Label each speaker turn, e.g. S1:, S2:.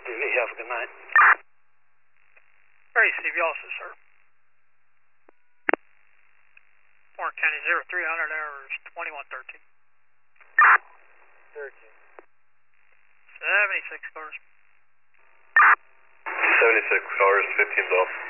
S1: Have a good night.
S2: Very CB also, sir. Warren County 0300 hours 2113.
S1: 13.
S2: 76 cars.
S3: 76 cars, 15 bell.